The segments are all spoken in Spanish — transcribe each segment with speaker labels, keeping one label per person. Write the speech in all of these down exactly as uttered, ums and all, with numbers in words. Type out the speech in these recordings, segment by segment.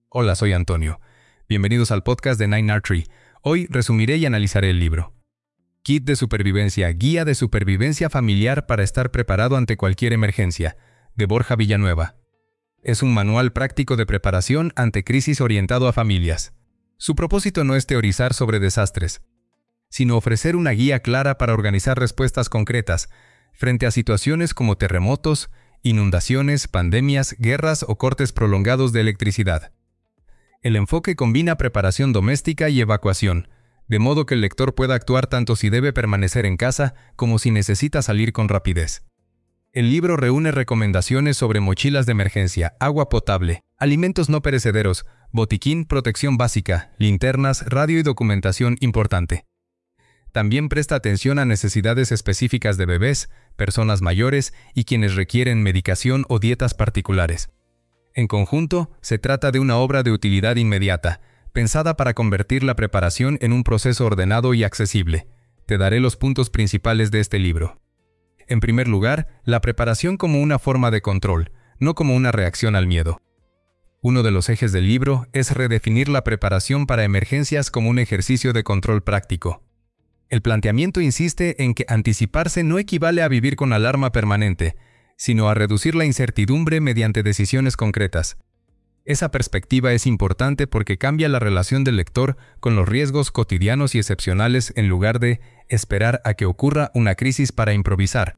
Speaker 1: Hola, soy Antonio. Bienvenidos al podcast de Nine Archery. Hoy resumiré y analizaré el libro. Kit de Supervivencia, Guía de Supervivencia Familiar para estar preparado ante cualquier emergencia, de Borja Villanueva. Es un manual práctico de preparación ante crisis orientado a familias. Su propósito no es teorizar sobre desastres, sino ofrecer una guía clara para organizar respuestas concretas frente a situaciones como terremotos, inundaciones, pandemias, guerras o cortes prolongados de electricidad. El enfoque combina preparación doméstica y evacuación, de modo que el lector pueda actuar tanto si debe permanecer en casa como si necesita salir con rapidez. El libro reúne recomendaciones sobre mochilas de emergencia, agua potable, alimentos no perecederos, botiquín, protección básica, linternas, radio y documentación importante. También presta atención a necesidades específicas de bebés, personas mayores y quienes requieren medicación o dietas particulares. En conjunto, se trata de una obra de utilidad inmediata, pensada para convertir la preparación en un proceso ordenado y accesible. Te daré los puntos principales de este libro. En primer lugar, la preparación como una forma de control, no como una reacción al miedo. Uno de los ejes del libro es redefinir la preparación para emergencias como un ejercicio de control práctico. El planteamiento insiste en que anticiparse no equivale a vivir con alarma permanente, sino a reducir la incertidumbre mediante decisiones concretas. Esa perspectiva es importante porque cambia la relación del lector con los riesgos cotidianos y excepcionales en lugar de esperar a que ocurra una crisis para improvisar.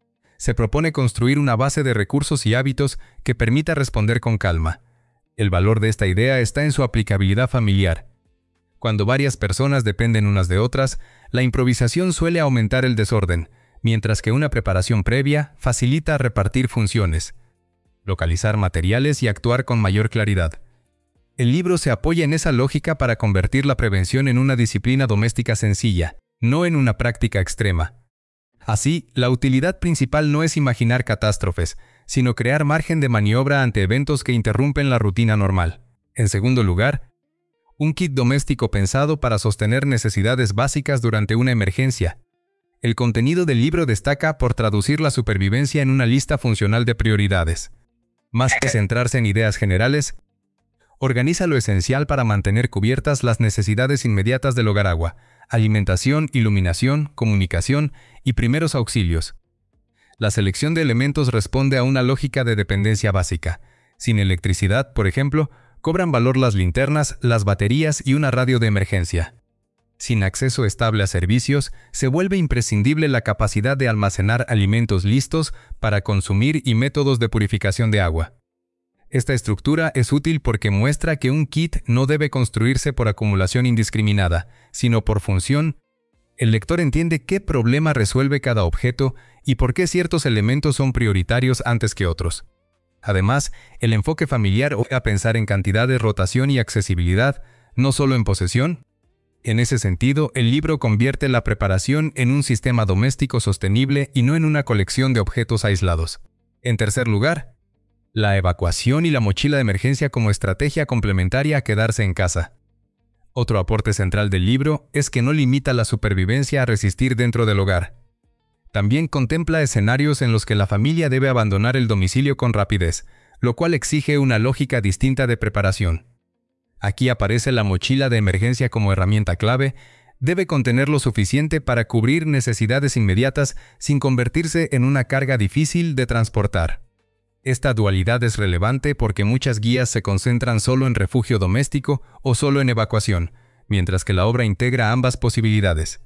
Speaker 1: Se propone construir una base de recursos y hábitos que permita responder con calma. El valor de esta idea está en su aplicabilidad familiar. Cuando varias personas dependen unas de otras, la improvisación suele aumentar el desorden, mientras que una preparación previa facilita repartir funciones, localizar materiales y actuar con mayor claridad. El libro se apoya en esa lógica para convertir la prevención en una disciplina doméstica sencilla, no en una práctica extrema. Así, la utilidad principal no es imaginar catástrofes, sino crear margen de maniobra ante eventos que interrumpen la rutina normal. En segundo lugar, un kit doméstico pensado para sostener necesidades básicas durante una emergencia. El contenido del libro destaca por traducir la supervivencia en una lista funcional de prioridades. Más que centrarse en ideas generales, organiza lo esencial para mantener cubiertas las necesidades inmediatas del hogar: agua, alimentación, iluminación, comunicación y primeros auxilios. La selección de elementos responde a una lógica de dependencia básica. Sin electricidad, por ejemplo, cobran valor las linternas, las baterías y una radio de emergencia. Sin acceso estable a servicios, se vuelve imprescindible la capacidad de almacenar alimentos listos para consumir y métodos de purificación de agua. Esta estructura es útil porque muestra que un kit no debe construirse por acumulación indiscriminada, sino por función. El lector entiende qué problema resuelve cada objeto y por qué ciertos elementos son prioritarios antes que otros. Además, el enfoque familiar obliga a pensar en cantidades, rotación y accesibilidad, no solo en posesión. En ese sentido, el libro convierte la preparación en un sistema doméstico sostenible y no en una colección de objetos aislados. En tercer lugar, la evacuación y la mochila de emergencia como estrategia complementaria a quedarse en casa. Otro aporte central del libro es que no limita la supervivencia a resistir dentro del hogar. También contempla escenarios en los que la familia debe abandonar el domicilio con rapidez, lo cual exige una lógica distinta de preparación. Aquí aparece la mochila de emergencia como herramienta clave. Debe contener lo suficiente para cubrir necesidades inmediatas sin convertirse en una carga difícil de transportar. Esta dualidad es relevante porque muchas guías se concentran solo en refugio doméstico o solo en evacuación, mientras que la obra integra ambas posibilidades.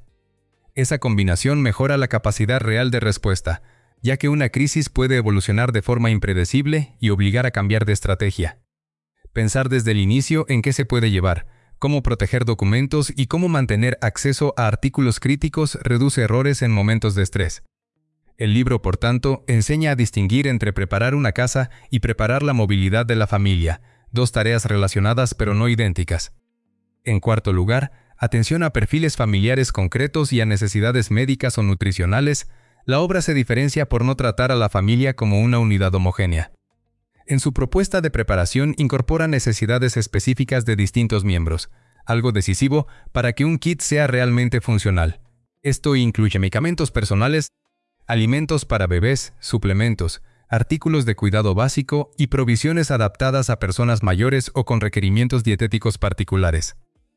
Speaker 1: Esa combinación mejora la capacidad real de respuesta, ya que una crisis puede evolucionar de forma impredecible y obligar a cambiar de estrategia. Pensar desde el inicio en qué se puede llevar, cómo proteger documentos y cómo mantener acceso a artículos críticos reduce errores en momentos de estrés. El libro, por tanto, enseña a distinguir entre preparar una casa y preparar la movilidad de la familia, dos tareas relacionadas pero no idénticas. En cuarto lugar, atención a perfiles familiares concretos y a necesidades médicas o nutricionales. La obra se diferencia por no tratar a la familia como una unidad homogénea. En su propuesta de preparación incorpora necesidades específicas de distintos miembros, algo decisivo para que un kit sea realmente funcional. Esto incluye medicamentos personales, alimentos para bebés, suplementos, artículos de cuidado básico y provisiones adaptadas a personas mayores o con requerimientos dietéticos particulares.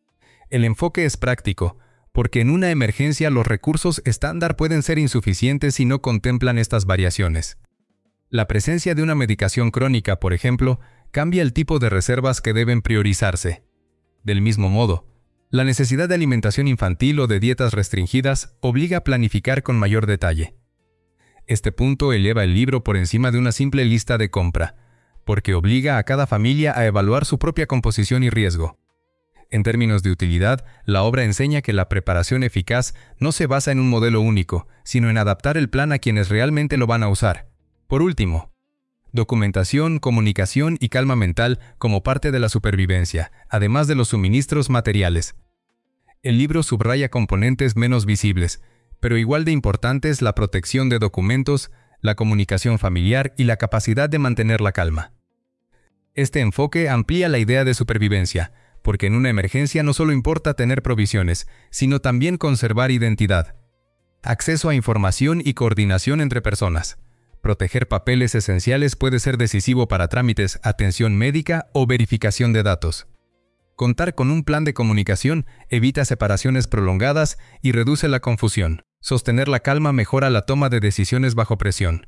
Speaker 1: El enfoque es práctico, porque en una emergencia los recursos estándar pueden ser insuficientes si no contemplan estas variaciones. La presencia de una medicación crónica, por ejemplo, cambia el tipo de reservas que deben priorizarse. Del mismo modo, la necesidad de alimentación infantil o de dietas restringidas obliga a planificar con mayor detalle. Este punto eleva el libro por encima de una simple lista de compra, porque obliga a cada familia a evaluar su propia composición y riesgo. En términos de utilidad, la obra enseña que la preparación eficaz no se basa en un modelo único, sino en adaptar el plan a quienes realmente lo van a usar. Por último, documentación, comunicación y calma mental como parte de la supervivencia, además de los suministros materiales. El libro subraya componentes menos visibles, pero igual de importantes: la protección de documentos, la comunicación familiar y la capacidad de mantener la calma. Este enfoque amplía la idea de supervivencia, porque en una emergencia no solo importa tener provisiones, sino también conservar identidad, acceso a información y coordinación entre personas. Proteger papeles esenciales puede ser decisivo para trámites, atención médica o verificación de datos. Contar con un plan de comunicación evita separaciones prolongadas y reduce la confusión. Sostener la calma mejora la toma de decisiones bajo presión.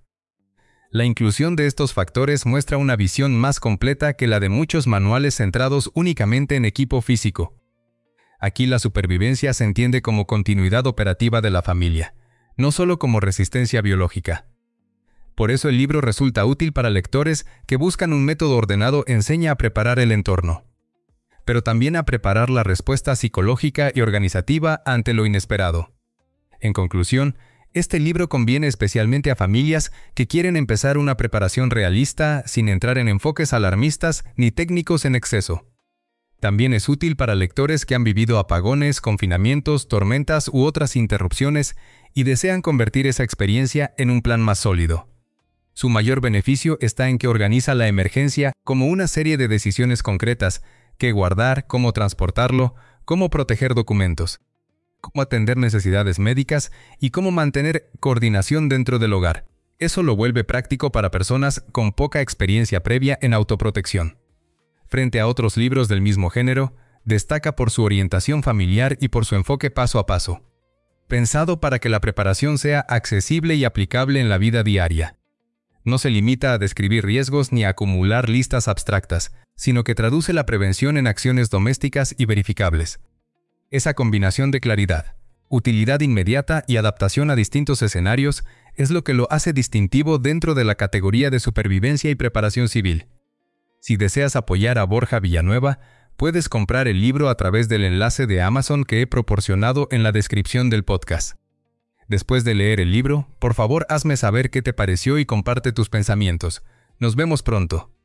Speaker 1: La inclusión de estos factores muestra una visión más completa que la de muchos manuales centrados únicamente en equipo físico. Aquí la supervivencia se entiende como continuidad operativa de la familia, no solo como resistencia biológica. Por eso el libro resulta útil para lectores que buscan un método ordenado. Enseña a preparar el entorno, pero también a preparar la respuesta psicológica y organizativa ante lo inesperado. En conclusión, este libro conviene especialmente a familias que quieren empezar una preparación realista sin entrar en enfoques alarmistas ni técnicos en exceso. También es útil para lectores que han vivido apagones, confinamientos, tormentas u otras interrupciones y desean convertir esa experiencia en un plan más sólido. Su mayor beneficio está en que organiza la emergencia como una serie de decisiones concretas: qué guardar, cómo transportarlo, cómo proteger documentos, cómo atender necesidades médicas y cómo mantener coordinación dentro del hogar. Eso lo vuelve práctico para personas con poca experiencia previa en autoprotección. Frente a otros libros del mismo género, destaca por su orientación familiar y por su enfoque paso a paso, pensado para que la preparación sea accesible y aplicable en la vida diaria. No se limita a describir riesgos ni a acumular listas abstractas, sino que traduce la prevención en acciones domésticas y verificables. Esa combinación de claridad, utilidad inmediata y adaptación a distintos escenarios es lo que lo hace distintivo dentro de la categoría de supervivencia y preparación civil. Si deseas apoyar a Borja Villanueva, puedes comprar el libro a través del enlace de Amazon que he proporcionado en la descripción del podcast. Después de leer el libro, por favor hazme saber qué te pareció y comparte tus pensamientos. Nos vemos pronto.